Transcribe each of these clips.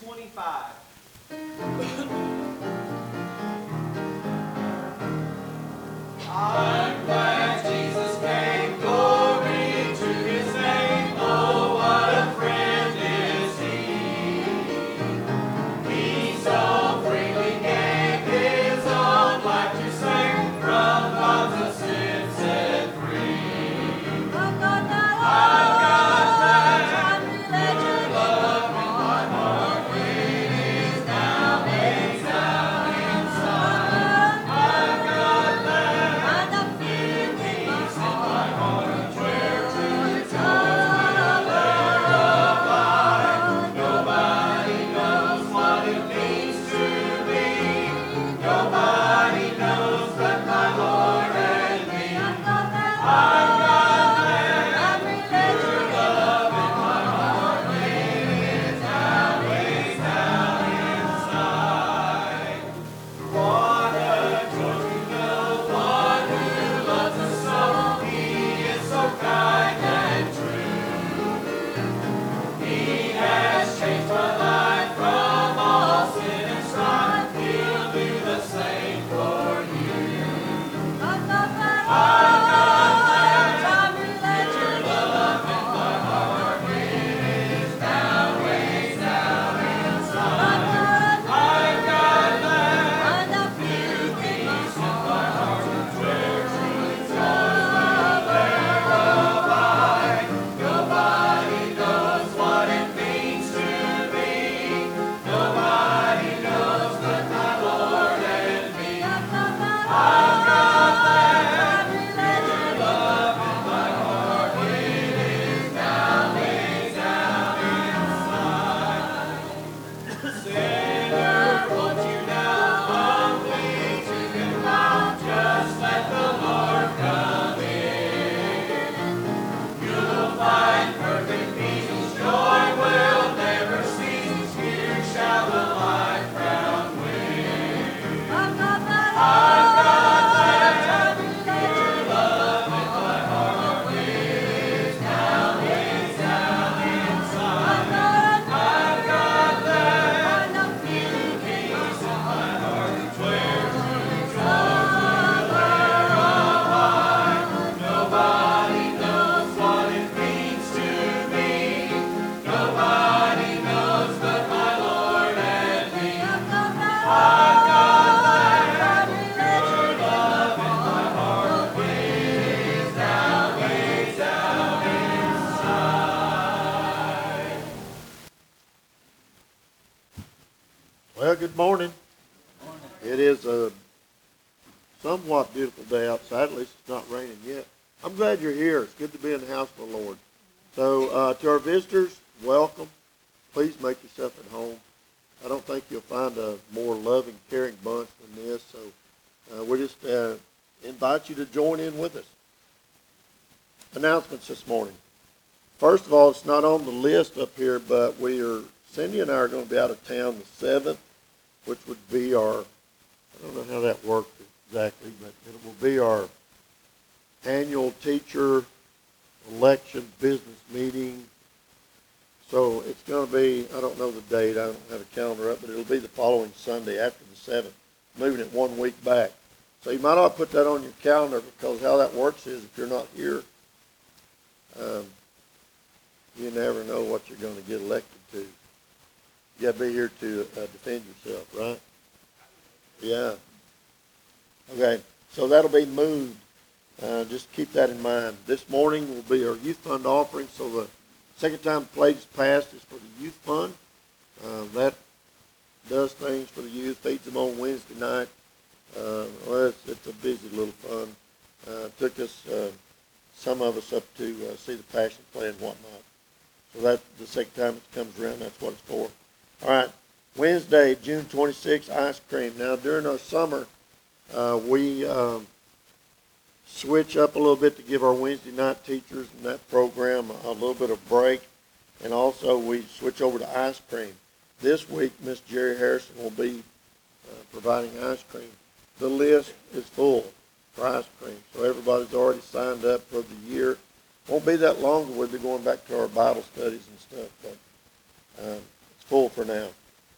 25. I'm glad Jesus came, glory to his name. Oh, what a friend is he. He so freely gave his own life to save, from bonds of sin set free. I've got that true love in my heart, when it is now laid down inside. I've got that peace in my heart, where truth will never abide. Nobody knows what it means to me. Nobody knows but my Lord and me. I've got that true love in my heart, when it is now laid down inside. What a joy to know one who loves us so. He is so kind and true. He has changed my life from all sin and strife. He'll do the same for you. I've got that true love in my heart, when it is now laid down inside. I've got that peace in my heart, where truth does never abide. Nobody knows what it means to me. Nobody knows but my Lord and me. I've got that true love in my heart, when it is now laid down inside. Sinner, won't you now humbly to him bow? Just let the Lord come in. You'll find perfect peace, joy will never cease. Here shall the life crown win. I've got that true love in my heart, when it is now laid down inside. I've got that peace in my heart, where truth does never abide. Nobody knows what it means to me. Nobody knows but my Lord and me. I've got that true love in my heart, when it is now laid down inside. Well, good morning. It is a somewhat beautiful day outside. At least it's not raining yet. I'm glad you're here. It's good to be in the house of the Lord. So to our visitors, welcome. Please make yourself at home. I don't think you'll find a more loving, caring bunch than this. So we just invite you to join in with us. Announcements this morning. First of all, it's not on the list up here, but Cindy and I are going to be out of town the 7th, which would be our, I don't know how that works exactly, but it will be our annual teacher election business meeting. So it's going to be, I don't know the date, I don't have a calendar up, but it'll be the following Sunday after the 7th, moving it 1 week back. So you might ought to put that on your calendar, because how that works is if you're not here, you never know what you're going to get elected to. You got to be here to defend yourself, right? Yeah. Okay, so that'll be moved. Just keep that in mind. This morning will be our youth fund offering. So the second time the plate is passed is for the youth fund. That does things for the youth, feeds them on Wednesday night. Well, it's a busy little fund. Took us, some of us, up to see the Passion Play and whatnot. So that's the second time it comes around. That's what it's for. All right, Wednesday, June 26th, ice cream. Now, during our summer, we switch up a little bit to give our Wednesday night teachers in that program a little bit of break. And also, we switch over to ice cream. This week, Miss Jerry Harrison will be providing ice cream. The list is full for ice cream, so everybody's already signed up for the year. Won't be that long, we'll be going back to our Bible studies and stuff, but it's full for now.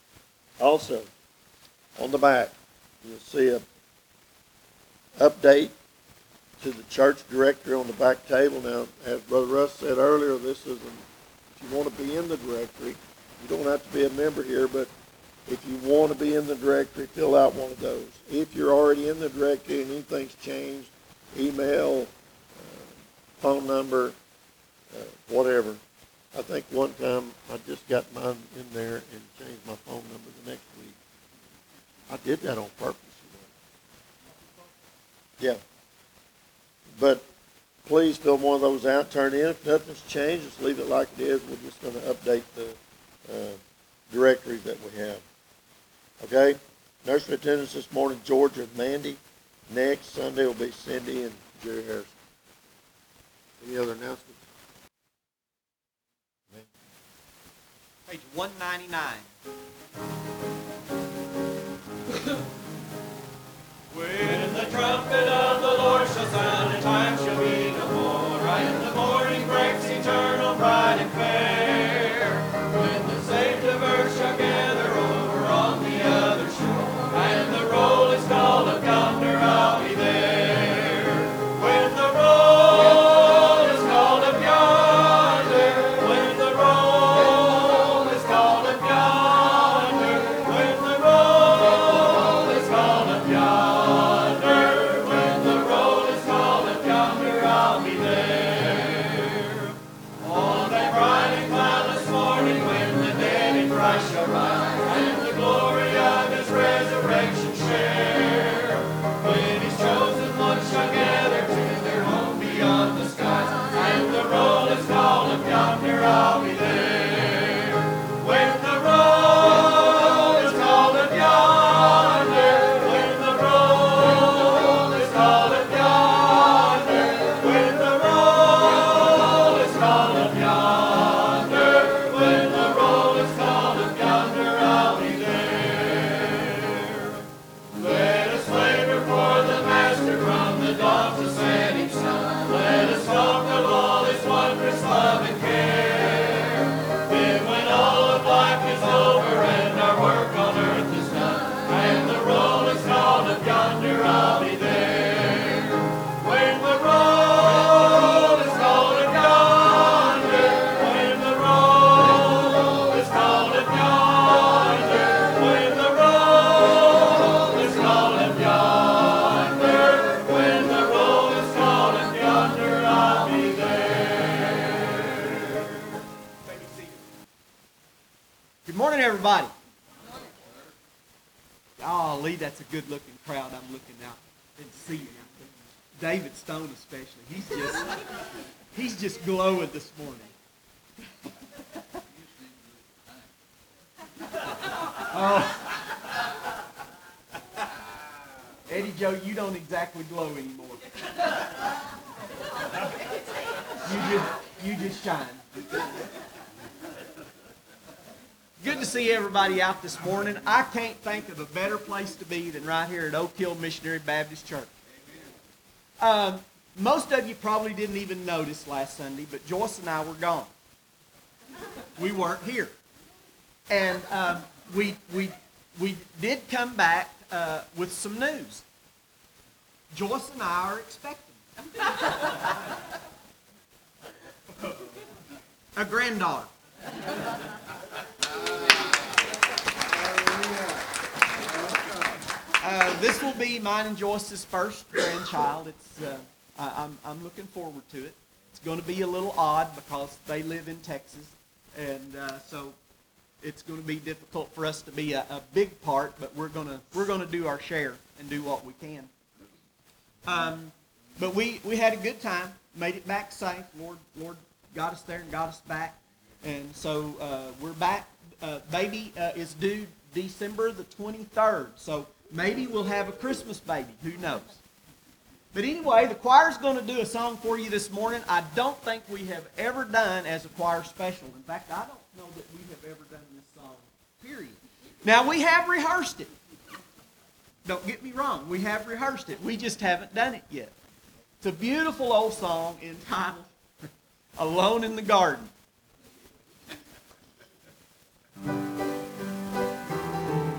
Also, on the back, you'll see a update to the church directory on the back table. Now, as Brother Russ said earlier, this isn't, if you want to be in the directory, you don't have to be a member here, but if you want to be in the directory, fill out one of those. If you're already in the directory and anything's changed, email, phone number, whatever. I think one time I just got mine in there and changed my phone number the next week. I did that on purpose. Yeah. But please fill one of those out, turn in. If nothing's changed, just leave it like it is. We're just going to update the directories that we have. Okay? Nursery attendance this morning, Georgia and Mandy. Next Sunday will be Cindy and Jerry Harrison. Any other announcements? Page 199. When the trumpet of the Lord shall sound, and time shall be no more, and the morning breaks eternal, bright and fair. When the saved of earth shall gather over on the other shore, and the roll is called up yonder, I'll be there. When the roll is called up yonder, when the roll is called up yonder, when the roll is called up yonder, when the roll is called up yonder, I'll be there. On that bright and cloudless morning, when the dead in Christ shall rise, and the glory of his resurrection share, when his chosen ones shall gather to their home beyond the skies, and the roll is called up yonder, I'll be there. When the roll is called up yonder, when the roll is called up yonder, when the roll is called up yonder, when the roll is called up yonder, I'll be there. Let us labor for the Master from the dawn to setting sun. Let us talk of all his wondrous love and care. Then when all of life is over and our work on earth is done, and the roll is called up yonder, I'll be there. When the roll is called up yonder, when the roll is called up yonder, when the roll is called up yonder, when the roll is called up yonder, I'll be there. Good morning, everybody. Golly, that's a good-looking crowd I'm looking out and seeing out there. David Stone especially. He's just glowing this morning. Oh. Eddie Joe, you don't exactly glow anymore. You just shine. Good to see everybody out this morning. I can't think of a better place to be than right here at Oak Hill Missionary Baptist Church. Most of you probably didn't even notice last Sunday, but Joyce and I were gone. We weren't here. And we did come back with some news. Joyce and I are expecting a granddaughter. This will be mine and Joyce's first grandchild. I'm looking forward to it. It's going to be a little odd because they live in Texas, and so it's going to be difficult for us to be a big part. But we're gonna do our share and do what we can. But we had a good time. Made it back safe. Lord got us there and got us back, and so we're back. Baby is due December the 23rd. So maybe we'll have a Christmas baby. Who knows? But anyway, the choir's going to do a song for you this morning. I don't think we have ever done as a choir special. In fact, I don't know that we have ever done this song, period. Now, we have rehearsed it. Don't get me wrong. We have rehearsed it. We just haven't done it yet. It's a beautiful old song entitled Alone in the Garden.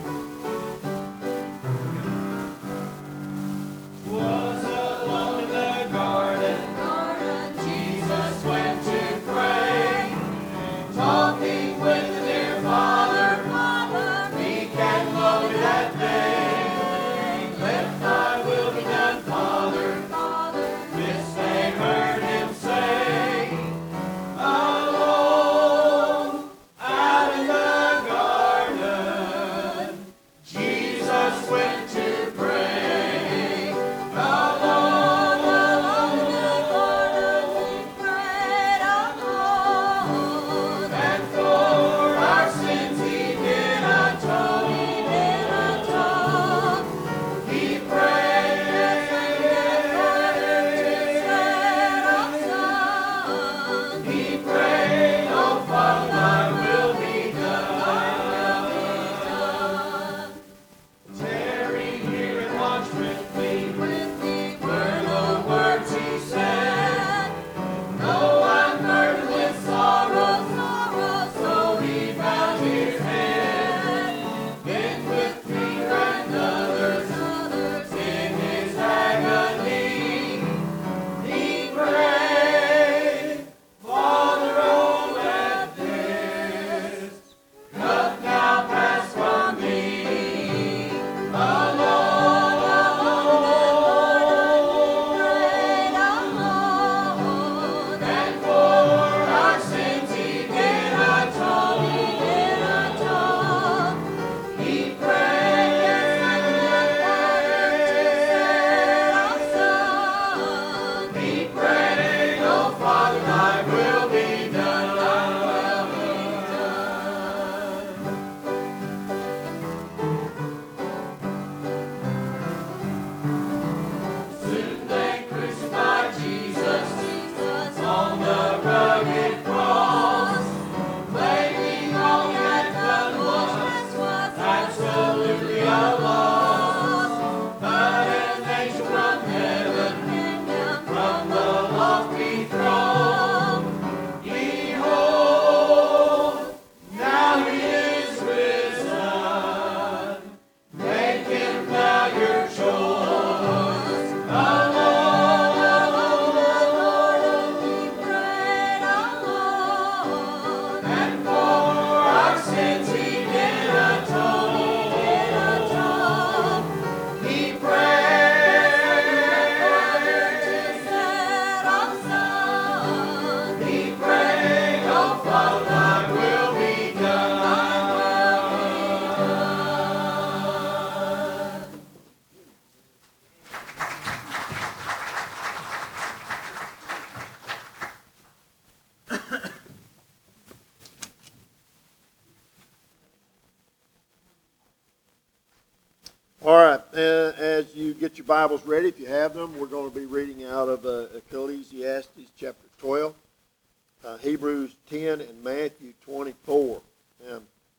All right, as you get your Bibles ready, if you have them, we're going to be reading out of Ecclesiastes chapter 12, Hebrews 10, and Matthew 24. Now,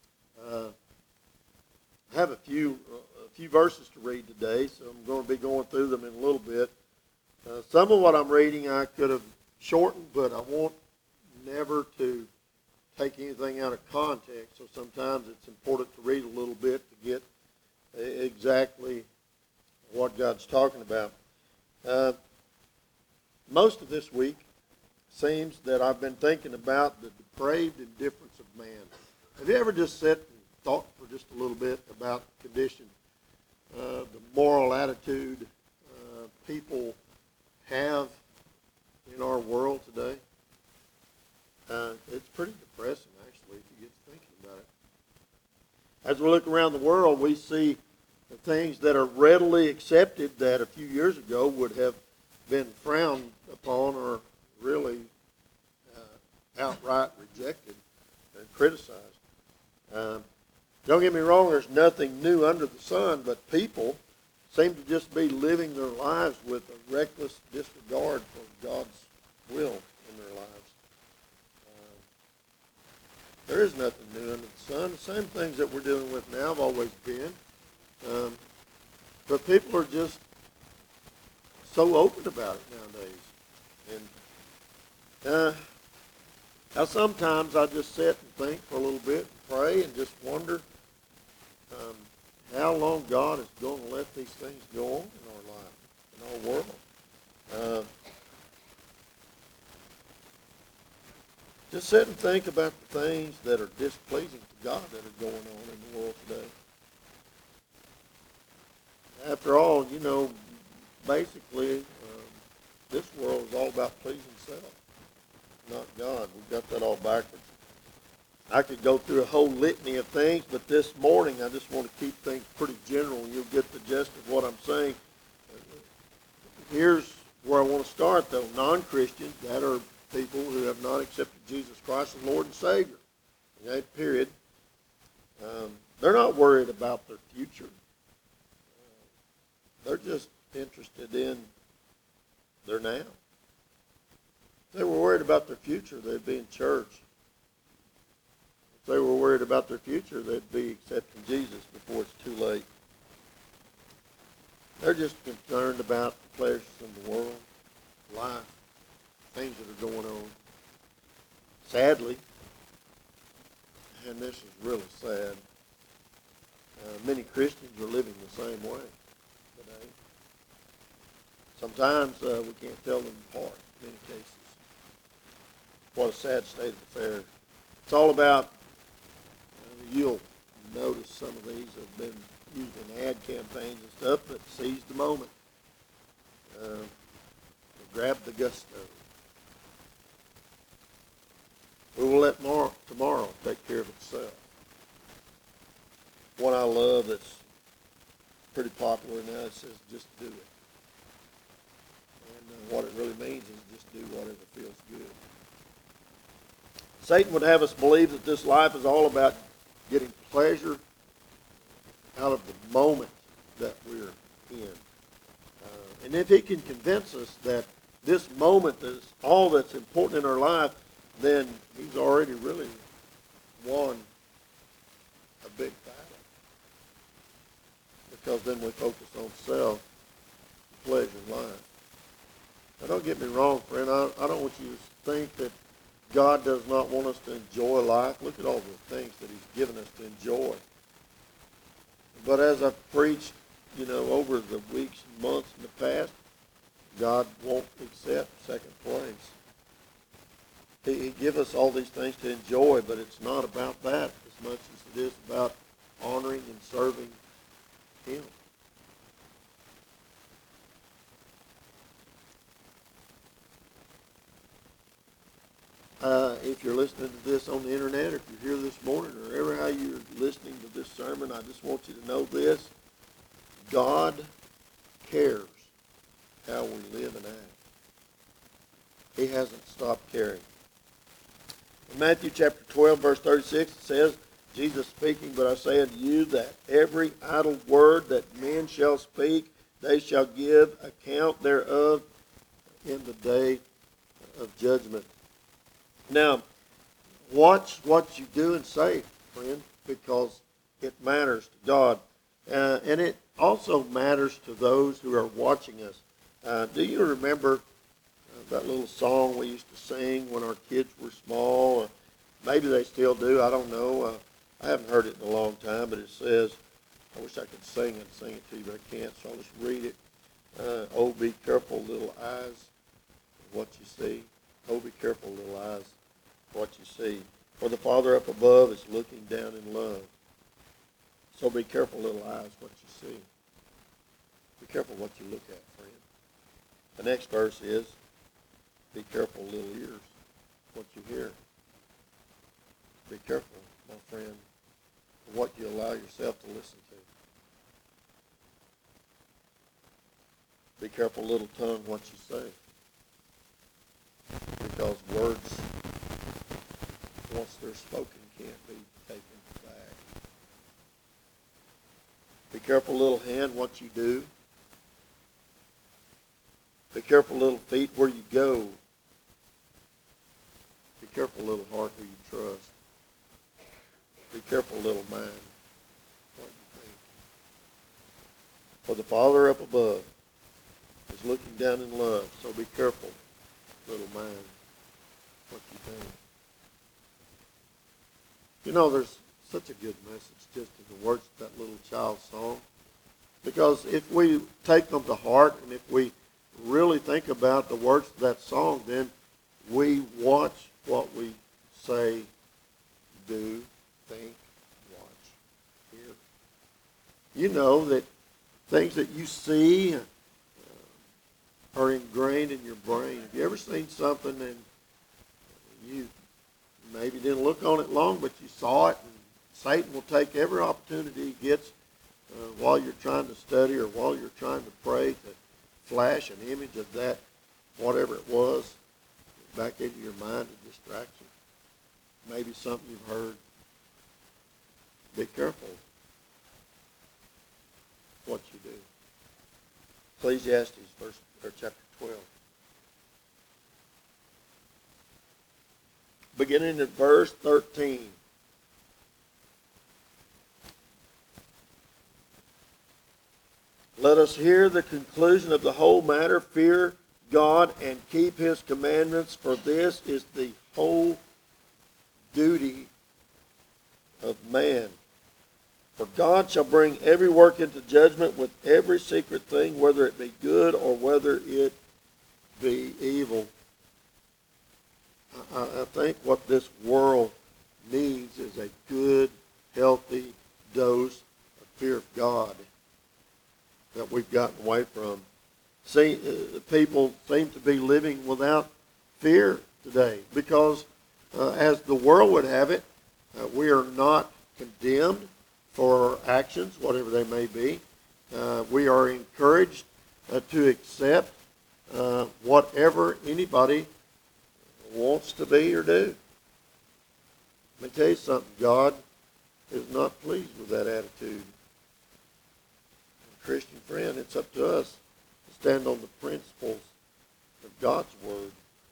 I have a few verses to read today, so I'm going to be going through them in a little bit. Some of what I'm reading I could have shortened, but I want never to take anything out of context, so sometimes it's important to read a little bit to get exactly what God's talking about. Most of this week seems that I've been thinking about the depraved indifference of man. Have you ever just sat and thought for just a little bit about the condition, the moral attitude people have in our world today? It's pretty depressing, actually, if you get to thinking about it. As we look around the world, we see the things that are readily accepted that a few years ago would have been frowned upon or really outright rejected and criticized. Don't get me wrong, there's nothing new under the sun, but people seem to just be living their lives with a reckless disregard for God's will in their lives. There is nothing new under the sun. The same things that we're dealing with now have always been. But people are just so open about it nowadays. And now sometimes I just sit and think for a little bit and pray and just wonder how long God is going to let these things go on in our life, in our world. Just sit and think about the things that are displeasing to God that are going on in the world today. After all, you know, basically, this world is all about pleasing self, not God. We've got that all backwards. I could go through a whole litany of things, but this morning I just want to keep things pretty general, and you'll get the gist of what I'm saying. Here's where I want to start, though. Non-Christians, that are people who have not accepted Jesus Christ as Lord and Savior. Okay, period. They're not worried about their future. They're just interested in their now. If they were worried about their future, they'd be in church. If they were worried about their future, they'd be accepting Jesus before it's too late. They're just concerned about the pleasures in the world, life, things that are going on. Sadly, and this is really sad, many Christians are living the same way today. Sometimes we can't tell them apart in many cases. What a sad state of affairs. It's all about, you'll notice some of these have been used in ad campaigns and stuff, but seize the moment. Grab the gusto. We will let tomorrow take care of itself. One I love that's pretty popular now, it says, just do it. And what it really means is just do whatever feels good. Satan would have us believe that this life is all about getting pleasure out of the moment that we're in. And if he can convince us that this moment is all that's important in our life, then he's already really won a big battle. Because then we focus on self, pleasure, and life. Now don't get me wrong, friend. I don't want you to think that God does not want us to enjoy life. Look at all the things that he's given us to enjoy. But as I've preached, over the weeks and months in the past, God won't accept second place. He gives us all these things to enjoy, but it's not about that as much as it is about honoring and serving him. If you're listening to this on the internet, or if you're here this morning, or ever how you're listening to this sermon, I just want you to know this. God cares how we live and act. He hasn't stopped caring. In Matthew chapter 12, verse 36, it says, Jesus speaking, but I say unto you that every idle word that men shall speak, they shall give account thereof in the day of judgment. Now, watch what you do and say, friend, because it matters to God. And it also matters to those who are watching us. Do you remember that little song we used to sing when our kids were small? Or maybe they still do, I don't know. I haven't heard it in a long time, but it says, I wish I could sing it to you, but I can't, so I'll just read it. Oh, be careful, little eyes, what you see. Oh, be careful, little eyes, what you see. For the Father up above is looking down in love. So be careful, little eyes, what you see. Be careful what you look at, friend. The next verse is, be careful, little ears, what you hear. Be careful, my friend, what you allow yourself to listen to. Be careful, little tongue, what you say. Because words, once they're spoken, can't be taken back. Be careful, little hand, what you do. Be careful, little feet, where you go. Be careful, little heart, who you trust. Be careful, little mind, what you think. For the Father up above is looking down in love, so be careful, little mind, what you think. You know, there's such a good message just in the words of that little child's song. Because if we take them to heart and if we really think about the words of that song, then we watch what we say, do, think, watch, hear. You know that things that you see are ingrained in your brain. Have you ever seen something and you maybe didn't look on it long, but you saw it, and Satan will take every opportunity he gets while you're trying to study or while you're trying to pray to flash an image of that, whatever it was, back into your mind to distract you. Maybe something you've heard. Be careful what you do. Ecclesiastes chapter 12. Beginning at verse 13. Let us hear the conclusion of the whole matter. Fear God and keep his commandments, for this is the whole duty of man. For God shall bring every work into judgment with every secret thing, whether it be good or whether it be evil. I think what this world needs is a good, healthy dose of fear of God that we've gotten away from. See, people seem to be living without fear today because, as the world would have it, we are not condemned for our actions, whatever they may be. We are encouraged to accept whatever anybody wants to be or do. Let me tell you something. God is not pleased with that attitude. Christian friend, it's up to us to stand on the principles of God's Word.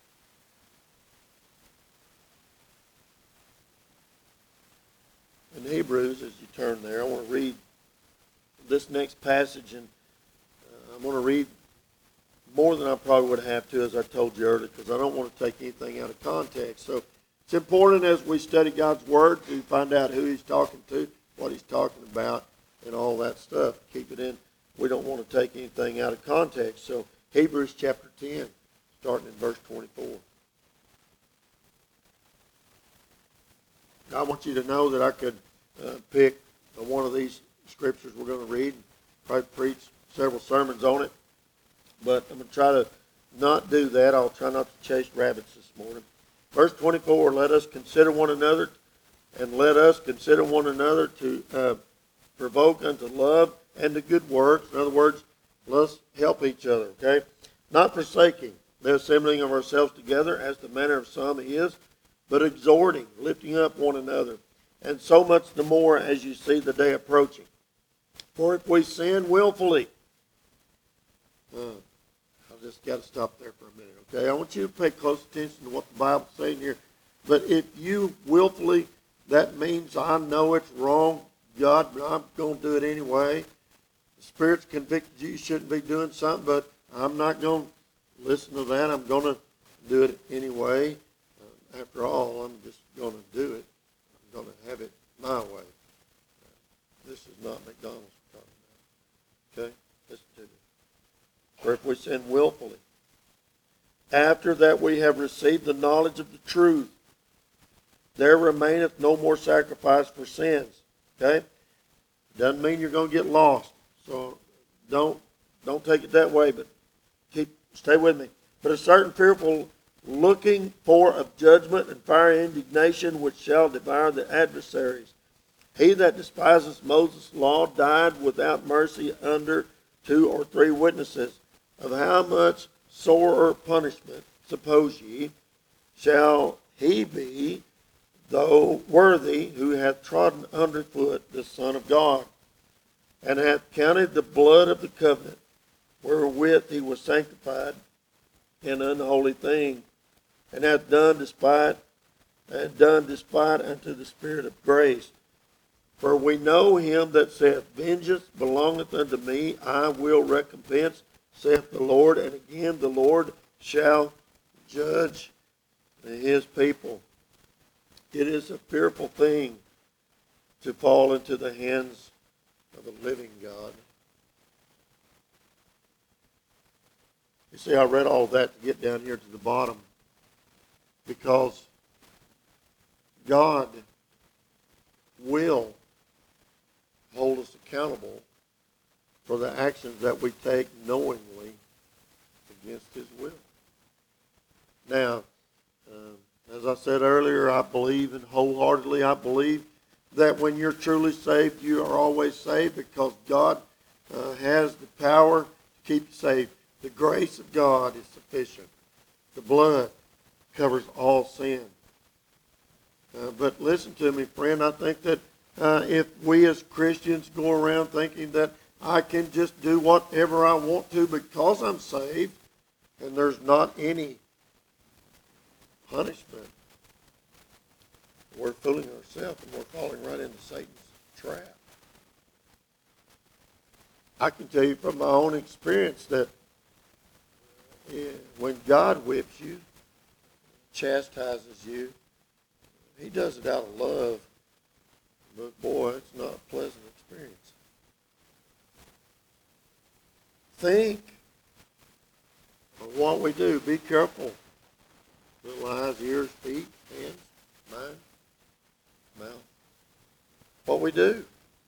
In Hebrews, as you turn there, I want to read this next passage, and I'm going to read more than I probably would have to, as I told you earlier, because I don't want to take anything out of context. So it's important as we study God's Word to find out who He's talking to, what He's talking about, and all that stuff. Keep it in. We don't want to take anything out of context. So Hebrews chapter 10, starting in verse 24. I want you to know that I could pick one of these scriptures we're going to read and probably preach several sermons on it. But I'm going to try to not do that. I'll try not to chase rabbits this morning. Verse 24, let us consider one another, and let us consider one another to provoke unto love and to good works. In other words, let's help each other, okay? Not forsaking the assembling of ourselves together, as the manner of some is, but exhorting, lifting up one another, and so much the more as you see the day approaching. For if we sin willfully, I just got to stop there for a minute, okay? I want you to pay close attention to what the Bible's saying here. But if you willfully, that means I know it's wrong, God, but I'm going to do it anyway. The Spirit's convicted you shouldn't be doing something, but I'm not going to listen to that. I'm going to do it anyway. After all, I'm just going to do it. I'm going to have it my way. This is not McDonald's we're talking about. Okay? Listen to this. For if we sin willfully, after that we have received the knowledge of the truth, there remaineth no more sacrifice for sins. Okay? Doesn't mean you're going to get lost. So don't take it that way, but stay with me. But a certain fearful looking for of judgment and fiery indignation which shall devour the adversaries. He that despises Moses' law died without mercy under 2 or 3 witnesses. Of how much sorer punishment, suppose ye, shall he be, though worthy, who hath trodden under foot the Son of God, and hath counted the blood of the covenant, wherewith he was sanctified, an unholy thing, and hath done despite unto the Spirit of grace. For we know him that saith, Vengeance belongeth unto me, I will recompense, saith the Lord. And again the Lord shall judge his people. It is a fearful thing to fall into the hands of the living God. You see, I read all that to get down here to the bottom, because God will hold us accountable for the actions that we take knowingly against his will. Now, as I said earlier, I believe, and wholeheartedly I believe, that when you're truly saved, you are always saved, because God has the power to keep you saved. The grace of God is sufficient. The blood covers all sin. But listen to me, friend. I think that if we as Christians go around thinking that I can just do whatever I want to because I'm saved, and there's not any punishment, we're fooling ourselves, and we're falling right into Satan's trap. I can tell you from my own experience that when God whips you, chastises you, he does it out of love. But boy, it's not a pleasant experience. Think of what we do. Be careful. Little eyes, ears, feet, hands, mind, mouth. What we do.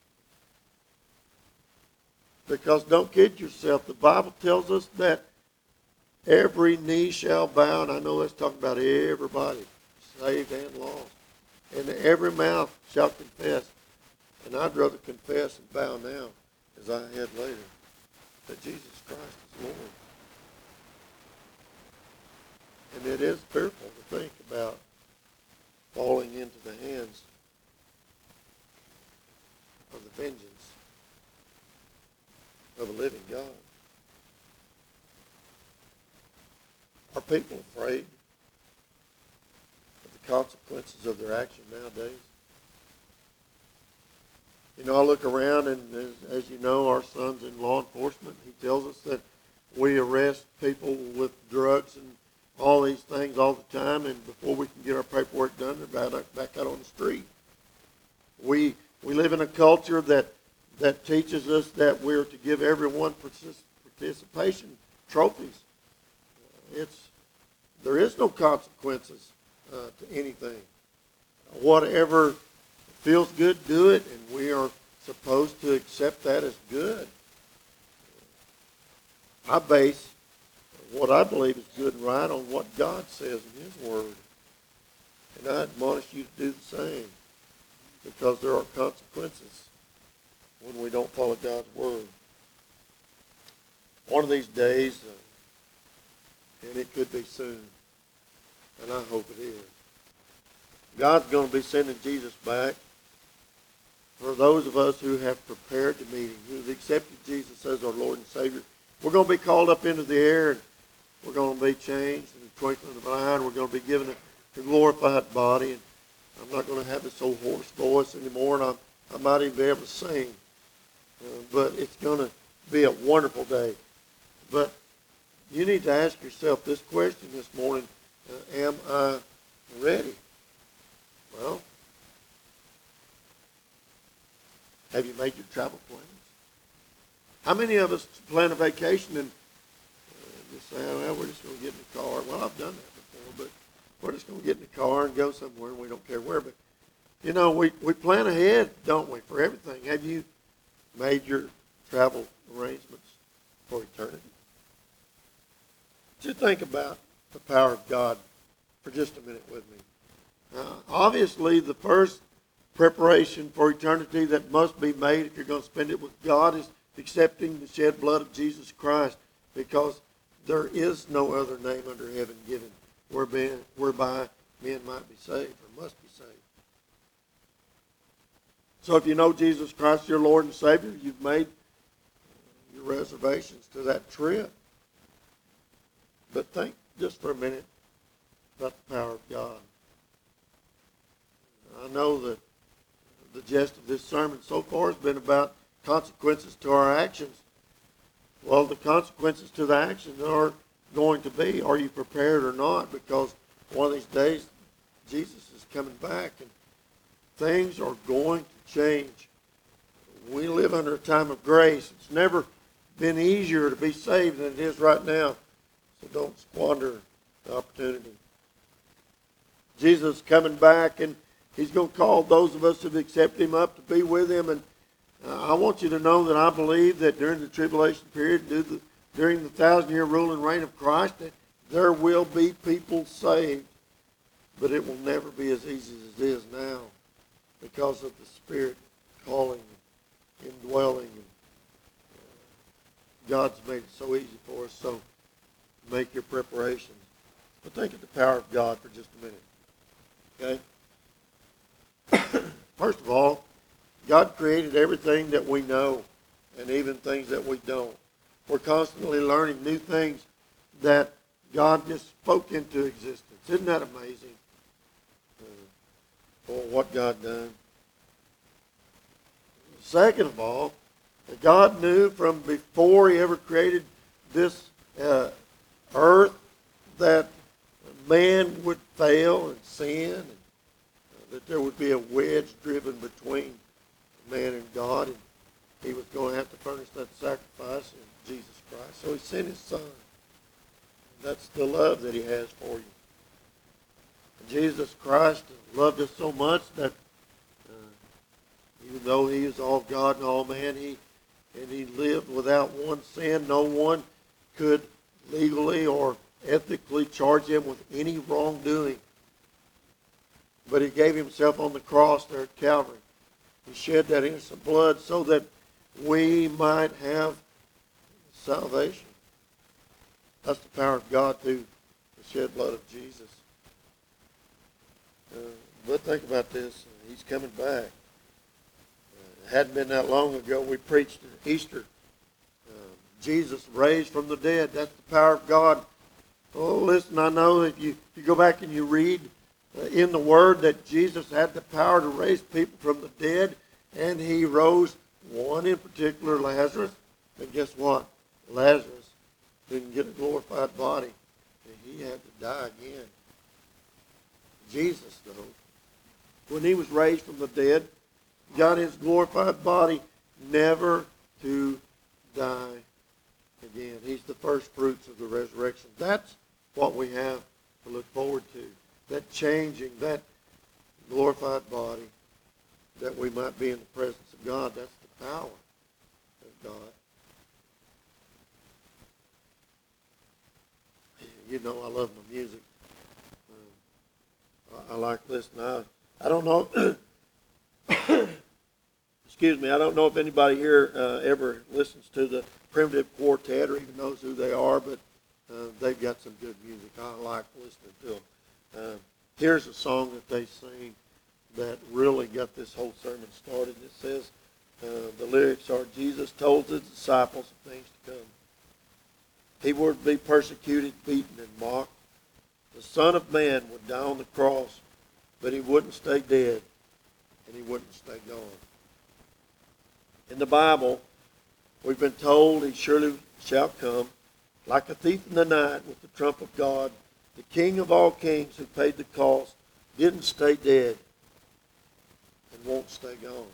Because don't kid yourself. The Bible tells us that every knee shall bow, and I know that's talking about everybody, saved and lost. And every mouth shall confess, and I'd rather confess and bow now, as I had later, that Jesus Christ is Lord. And it is fearful to think about falling into the hands of the vengeance of a living God. Are people afraid of the consequences of their action nowadays? You know, I look around, and as you know, our son's in law enforcement. He tells us that we arrest people with drugs and all these things all the time, and before we can get our paperwork done, they're back out on the street. We live in a culture that teaches us that we're to give everyone participation trophies. There is no consequences to anything. Whatever feels good, do it, and we are supposed to accept that as good. I base what I believe is good and right on what God says in his word. And I admonish you to do the same, because there are consequences when we don't follow God's word. One of these days, and it could be soon, and I hope it is, God's going to be sending Jesus back for those of us who have prepared to meet him, who have accepted Jesus as our Lord and Savior, we're going to be called up into the air, and we're going to be changed in the twinkling of an eye, and we're going to be given a glorified body. And I'm not going to have this old hoarse voice anymore, and I might even be able to sing. But it's going to be a wonderful day. But you need to ask yourself this question this morning: am I ready? Well, have you made your travel plans? How many of us plan a vacation and just say, well, we're just going to get in the car? Well, I've done that before, but we're just going to get in the car and go somewhere, and we don't care where. But, you know, we plan ahead, don't we, for everything. Have you made your travel arrangements for eternity? Just think about the power of God for just a minute with me. Obviously, the first preparation for eternity that must be made if you're going to spend it with God is accepting the shed blood of Jesus Christ, because there is no other name under heaven given whereby men might be saved or must be saved. So if you know Jesus Christ, your Lord and Savior, you've made your reservations to that trip. But think just for a minute about the power of God. I know that the gist of this sermon so far has been about consequences to our actions. Well, the consequences to the actions are going to be, are you prepared or not? Because one of these days, Jesus is coming back, and things are going to change. We live under a time of grace. It's never been easier to be saved than it is right now. So don't squander the opportunity. Jesus is coming back, and he's going to call those of us who accept him up to be with him. And I want you to know that I believe that during the tribulation period, during the 1,000-year rule and reign of Christ, that there will be people saved. But it will never be as easy as it is now, because of the Spirit calling and indwelling. God's made it so easy for us, so make your preparations. But think of the power of God for just a minute. Okay? First of all, God created everything that we know, and even things that we don't. We're constantly learning new things that God just spoke into existence. Isn't that amazing? For what God done. Second of all, God knew from before he ever created this earth that man would fail and sin, and that there would be a wedge driven between man and God, and he was going to have to furnish that sacrifice in Jesus Christ. So he sent his Son. That's the love that he has for you. Jesus Christ loved us so much that even though he is all God and all man, he lived without one sin. No one could legally or ethically charge him with any wrongdoing. But he gave himself on the cross there at Calvary. He shed that innocent blood so that we might have salvation. That's the power of God through the shed blood of Jesus. But think about this. He's coming back. It hadn't been that long ago we preached at Easter. Jesus raised from the dead. That's the power of God. Oh, listen, I know if you go back and you read in the Word that Jesus had the power to raise people from the dead, and he rose one in particular, Lazarus. And guess what? Lazarus didn't get a glorified body, and he had to die again. Jesus, though, when he was raised from the dead, got his glorified body never to die again. He's the first fruits of the resurrection. That's what we have to look forward to. That changing, that glorified body, that we might be in the presence of God. That's the power of God. You know, I love my music. I like listening. I don't know. Excuse me. I don't know if anybody here ever listens to the Primitive Quartet or even knows who they are, but they've got some good music. I like listening to them. Here's a song that they sing. that really got this whole sermon started. It says, the lyrics are, Jesus told his disciples of things to come. He would be persecuted, beaten, and mocked. The Son of Man would die on the cross, but he wouldn't stay dead, and he wouldn't stay gone. In the Bible, we've been told he surely shall come, like a thief in the night with the trump of God. The King of all kings who paid the cost didn't stay dead and won't stay gone.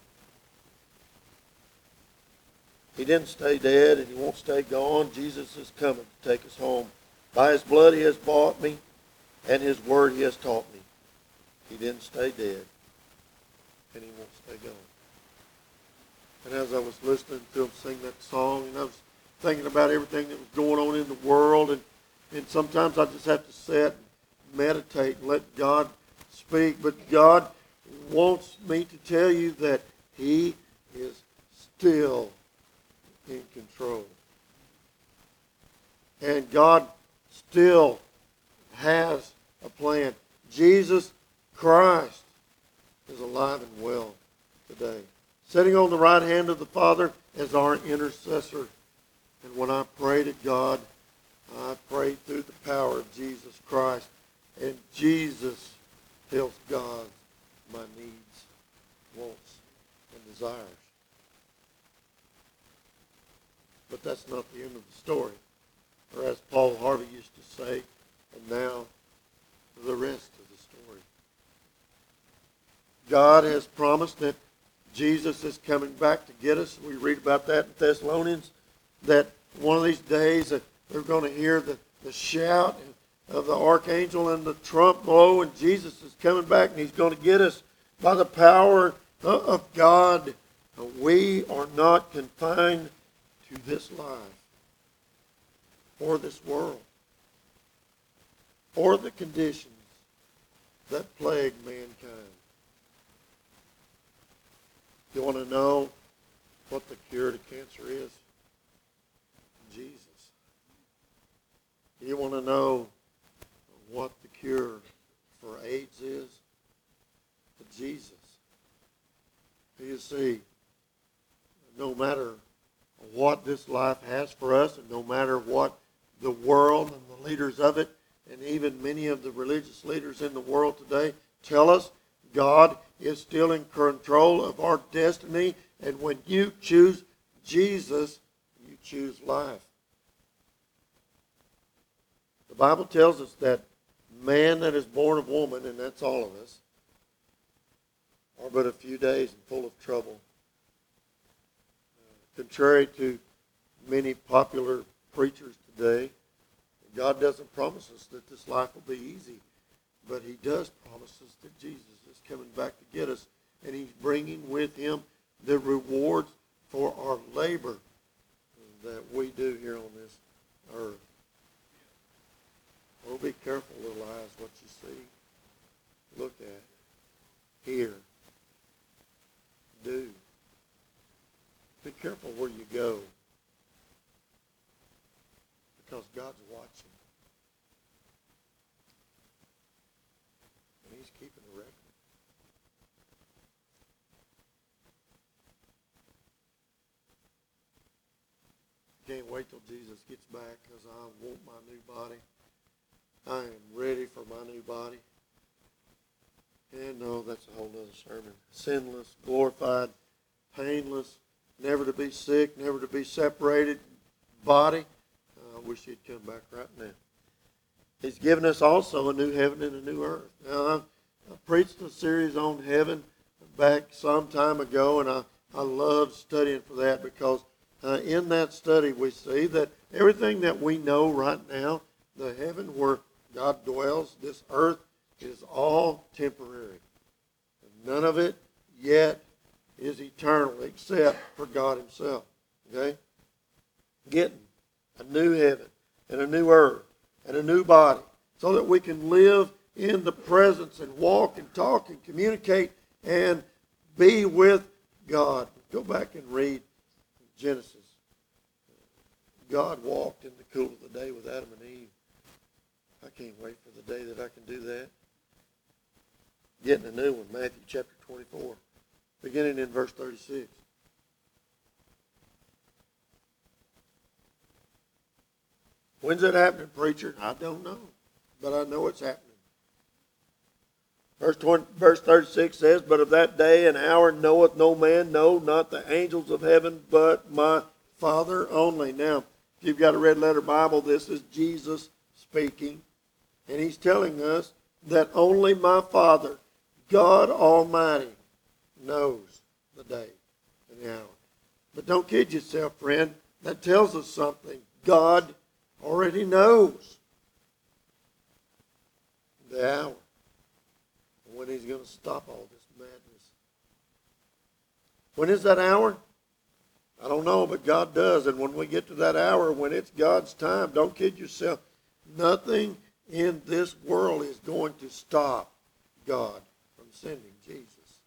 He didn't stay dead and he won't stay gone. Jesus is coming to take us home. By his blood he has bought me, and his word he has taught me. He didn't stay dead, and he won't stay gone. And as I was listening to him sing that song, and I was thinking about everything that was going on in the world, and sometimes I just have to sit and meditate and let God speak. But God wants me to tell you that he is still in control. And God still has a plan. Jesus Christ is alive and well today, sitting on the right hand of the Father as our intercessor. And when I pray to God, I pray through the power of Jesus Christ. And Jesus tells God my needs, wants, and desires. But that's not the end of the story. Or as Paul Harvey used to say, and now the rest of the story. God has promised that Jesus is coming back to get us. We read about that in Thessalonians, that one of these days that they're going to hear the shout of the archangel and the trump blow, and Jesus is coming back, and he's going to get us by the power of God. We are not confined to this life or this world or the conditions that plague mankind. You want to know what the cure to cancer is? Jesus. You want to know what the cure for AIDS is? Jesus. You see, no matter what this life has for us, and no matter what the world and the leaders of it, and even many of the religious leaders in the world today tell us, God is still in control of our destiny, and when you choose Jesus, you choose life. The Bible tells us that man that is born of woman, and that's all of us, are but a few days and full of trouble. Contrary to many popular preachers today, God doesn't promise us that this life will be easy, but he does promise us that Jesus is coming back to get us, and he's bringing with him the rewards for our labor that we do here on this earth. Oh, be careful, little eyes, what you see, look at, hear, do. Be careful where you go, because God's watching. And he's keeping a record. Can't wait till Jesus gets back, because I want my new body. I am ready for my new body. And no, that's a whole other sermon. Sinless, glorified, painless, never to be sick, never to be separated body. I wish he'd come back right now. He's given us also a new heaven and a new earth. Now, I preached a series on heaven back some time ago, and I loved studying for that, because in that study we see that everything that we know right now, the heaven where God dwells, this earth, is all temporary. None of it yet is eternal except for God himself. Okay? Getting a new heaven and a new earth and a new body so that we can live in the presence and walk and talk and communicate and be with God. Go back and read Genesis. God walked in the cool of the day with Adam and Eve. I can't wait for the day that I can do that. getting a new one, Matthew chapter 24, beginning in verse 36. When's it happening, preacher? I don't know, but I know it's happening. Verse 36 says, "But of that day and hour knoweth no man, no, not the angels of heaven, but my Father only." Now, if you've got a red letter Bible, this is Jesus speaking. And he's telling us that only my Father, God Almighty, knows the day and the hour. But don't kid yourself, friend. That tells us something. God already knows the hour and when he's going to stop all this madness. When is that hour? I don't know, but God does. And when we get to that hour, when it's God's time, don't kid yourself. Nothing in this world is going to stop God from sending Jesus.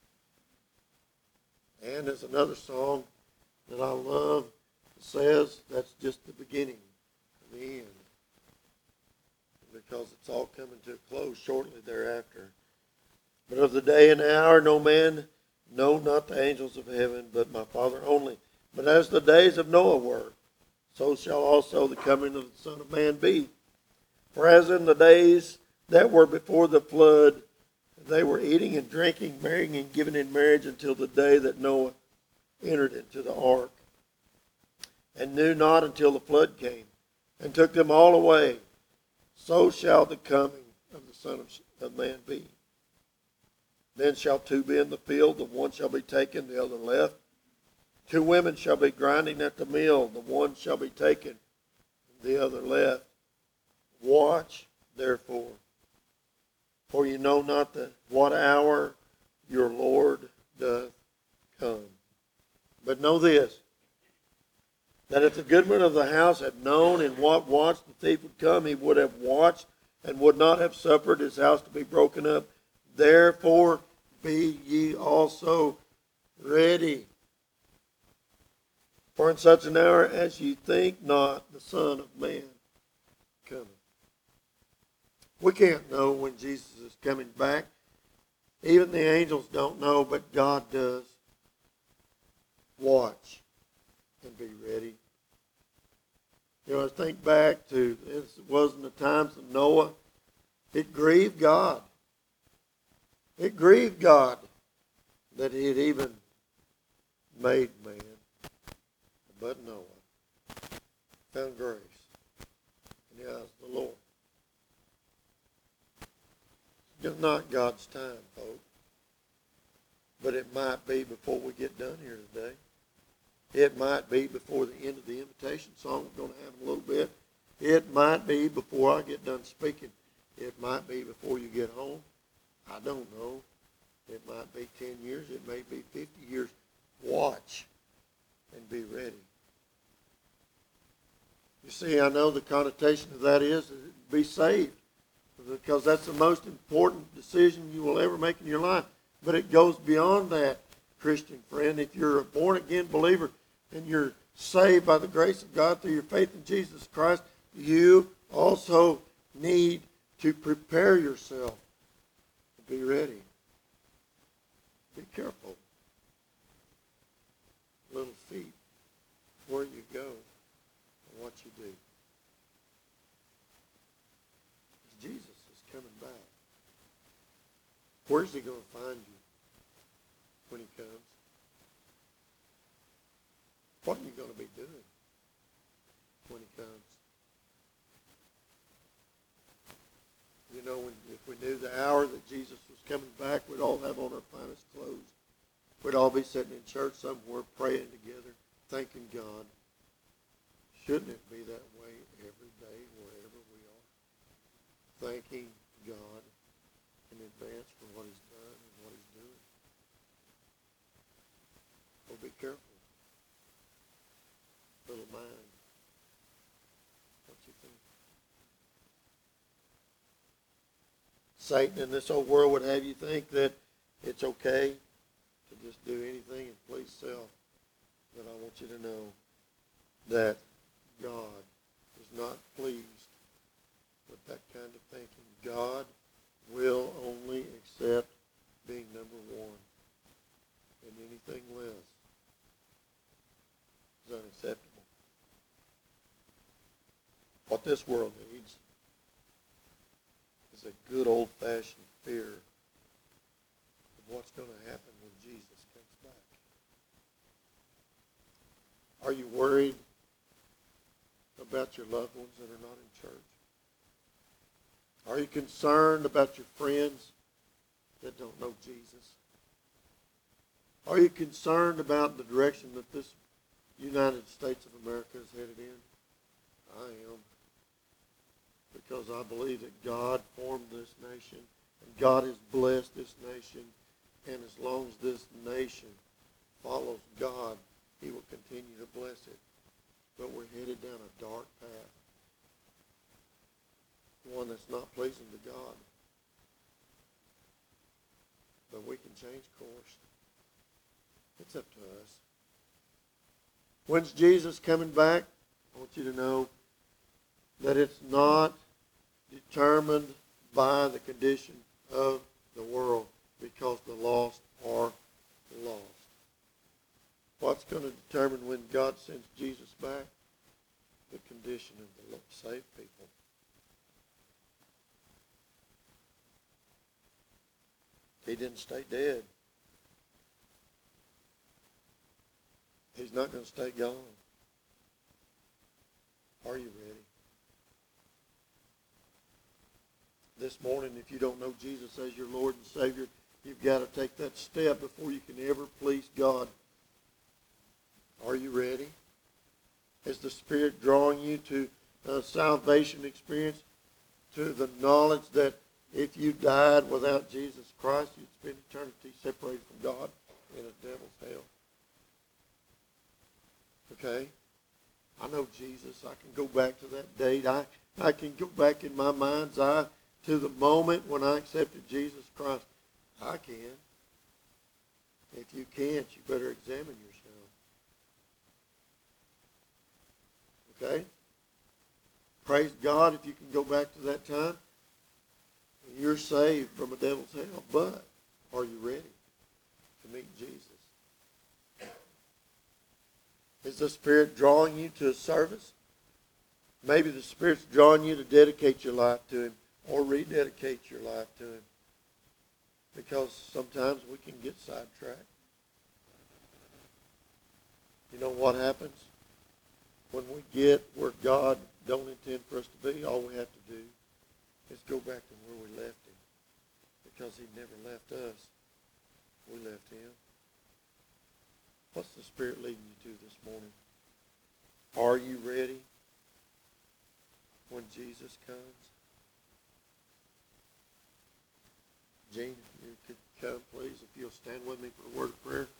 And there's another song that I love. It says that's just the beginning of the end, because it's all coming to a close shortly thereafter. "But of the day and hour no man, no, not the angels of heaven, but my Father only. But as the days of Noah were, so shall also the coming of the Son of Man be. For as in the days that were before the flood, they were eating and drinking, marrying and giving in marriage until the day that Noah entered into the ark, and knew not until the flood came, and took them all away. So shall the coming of the Son of Man be. Then shall two be in the field, the one shall be taken, the other left. Two women shall be grinding at the mill, the one shall be taken, the other left. Watch, therefore, for you know not what hour your Lord doth come. But know this, that if the goodman of the house had known in what watch the thief would come, he would have watched and would not have suffered his house to be broken up. Therefore be ye also ready. For in such an hour as ye think not, the Son of Man cometh." We can't know when Jesus is coming back. Even the angels don't know, but God does. Watch and be ready. You know, I think back to, it wasn't the times of Noah. It grieved God. It grieved God that he had even made man. But Noah found grace in the eyes of the Lord. It's not God's time, folks. But it might be before we get done here today. It might be before the end of the invitation song. We're going to have a little bit. It might be before I get done speaking. It might be before you get home. I don't know. It might be 10 years. It may be 50 years. Watch and be ready. You see, I know the connotation of that is be saved, because that's the most important decision you will ever make in your life. But it goes beyond that, Christian friend. If you're a born-again believer and you're saved by the grace of God through your faith in Jesus Christ, you also need to prepare yourself to be ready. Be careful. Little feet, where you go and what you do. Jesus is coming back. Where's he going to find you when he comes? What are you going to be doing when he comes? You know, if we knew the hour that Jesus was coming back, we'd all have on our finest clothes. We'd all be sitting in church somewhere praying together, thanking God. Shouldn't it be that way every day, wherever we are? Thanking God in advance for what he's done and what he's doing. Well, be careful. Little mind. What you think? Satan in this old world would have you think that it's okay to just do anything and please self. But I want you to know that God is not pleased with that kind of thinking. God will only accept Anything less is unacceptable. What this world needs is a good old-fashioned fear of what's going to happen when Jesus comes back. Are you worried about your loved ones that are not in church? Are you concerned about your friends that don't know Jesus? Are you concerned about the direction that this United States of America is headed in? I am. Because I believe that God formed this nation, and God has blessed this nation, and as long as this nation follows God, He will continue to bless it. But we're headed down a dark path, one that's not pleasing to God. But we can change course. It's up to us. When's Jesus coming back? I want you to know that it's not determined by the condition of the world, because the lost are lost. What's going to determine when God sends Jesus back? The condition of the saved people. He didn't stay dead. He's not going to stay gone. Are you ready? This morning, if you don't know Jesus as your Lord and Savior, you've got to take that step before you can ever please God. Are you ready? Is the Spirit drawing you to a salvation experience, to the knowledge that if you died without Jesus Christ, you'd spend eternity separated from God in a devil's hell? Okay? I know Jesus. I can go back to that date. I can go back in my mind's eye to the moment when I accepted Jesus Christ. I can. If you can't, you better examine yourself. Okay? Praise God if you can go back to that time. You're saved from a devil's hell. But are you ready to meet Jesus? Is the Spirit drawing you to a service? Maybe the Spirit's drawing you to dedicate your life to Him or rededicate your life to Him. Because sometimes we can get sidetracked. You know what happens? When we get where God don't intend for us to be, all we have to do is go back to where we left Him. Because He never left us. We left Him. What's the Spirit leading you to this morning? Are you ready when Jesus comes? Gene, if you could come, please, if you'll stand with me for a word of prayer.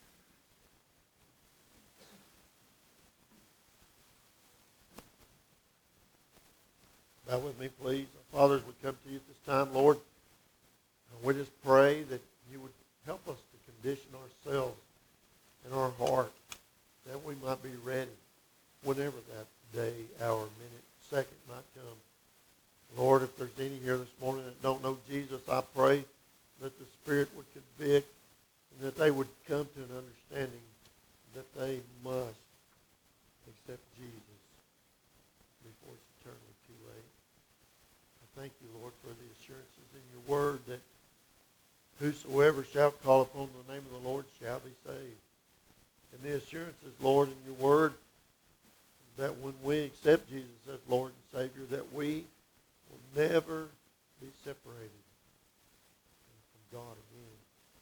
Bow with me, please. Father, as we come to you at this time, Lord, we just pray that you would help us to condition ourselves in our heart that we might be ready whenever that day, hour, minute, second might come. Lord, if there's any here this morning that don't know Jesus, I pray that the Spirit would convict and that they would come to an understanding that they must accept Jesus before it's eternally too late. I thank you, Lord, for the assurances in your word that whosoever shall call upon the name of the Lord shall be saved. And the assurances, Lord, in your word that when we accept Jesus as Lord and Savior, that we will never be separated from God again.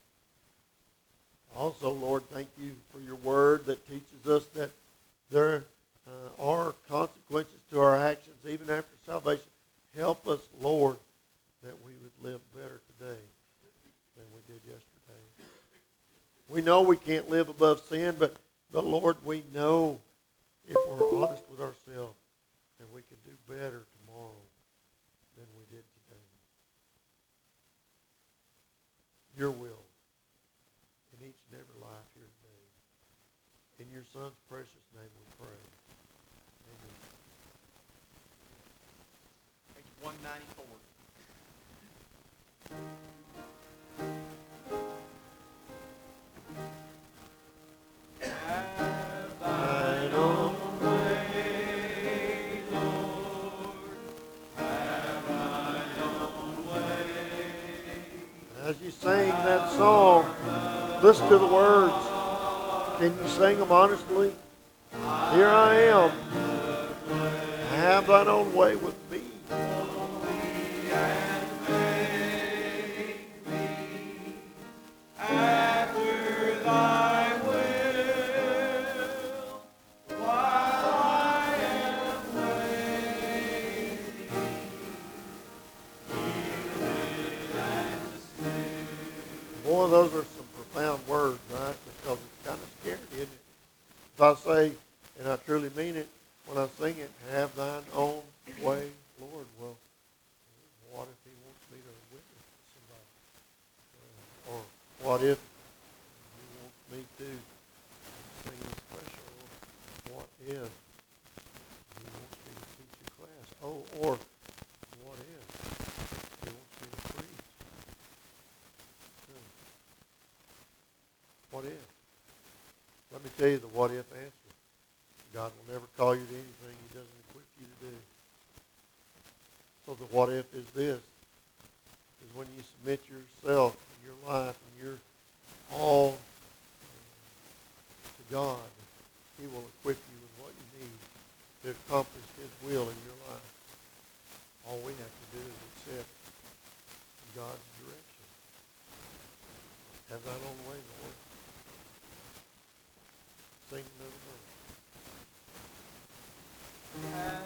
Also, Lord, thank you for your word that teaches us that there are consequences to our actions even after salvation. Help us, Lord, that we would live better today than we did yesterday. We know we can't live above sin, but Lord, we know if we're honest with ourselves that we can do better tomorrow than we did today. Your will in each and every life here today. In your Son's precious name we pray. Amen. Page 194. song, listen to the words. Can you sing them honestly? Here I am. Have thine own way with me. After thy will, while I am waiting, Boy, those are some profound words, right? Because it's kind of scary, isn't it? If I say, and I truly mean it, when I sing it, have thine own way, Lord, well, what if he wants me to witness to somebody? Or what if he wants me to sing special? Or what if he wants me to teach a class? Oh, or what if he wants me to preach? What if? Let me tell you the what if answer. God will never call you to anything he doesn't equip you to do. So the what if is this, is when you submit yourself and your life and your all to God, he will equip you with what you need to accomplish his will in your life. All we have to do is accept God's direction. Have thine own way, Lord. Sing another verse.